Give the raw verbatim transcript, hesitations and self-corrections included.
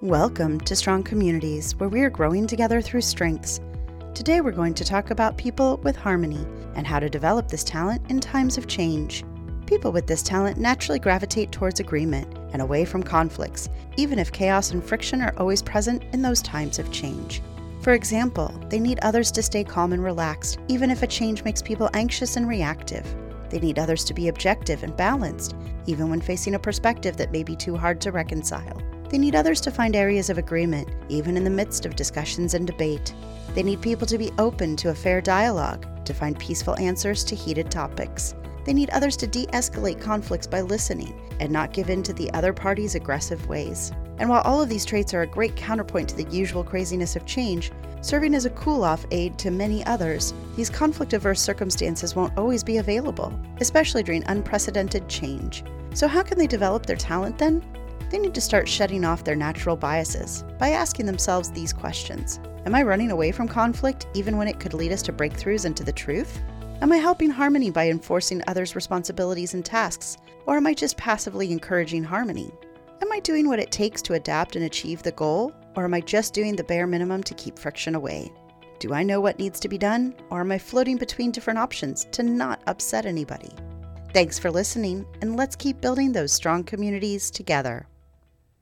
Welcome to Strong Communities, where we are growing together through strengths. Today we're going to talk about people with harmony and how to develop this talent in times of change. People with this talent naturally gravitate towards agreement and away from conflicts, even if chaos and friction are always present in those times of change. For example, they need others to stay calm and relaxed, even if a change makes people anxious and reactive. They need others to be objective and balanced, even when facing a perspective that may be too hard to reconcile. They need others to find areas of agreement, even in the midst of discussions and debate. They need people to be open to a fair dialogue, to find peaceful answers to heated topics. They need others to de-escalate conflicts by listening and not give in to the other party's aggressive ways. And while all of these traits are a great counterpoint to the usual craziness of change, serving as a cool-off aid to many others, these conflict-averse circumstances won't always be available, especially during unprecedented change. So how can they develop their talent then? They need to start shutting off their natural biases by asking themselves these questions. Am I running away from conflict even when it could lead us to breakthroughs into the truth? Am I helping harmony by enforcing others' responsibilities and tasks, or am I just passively encouraging harmony? Am I doing what it takes to adapt and achieve the goal, or am I just doing the bare minimum to keep friction away? Do I know what needs to be done, or am I floating between different options to not upset anybody? Thanks for listening, and let's keep building those strong communities together.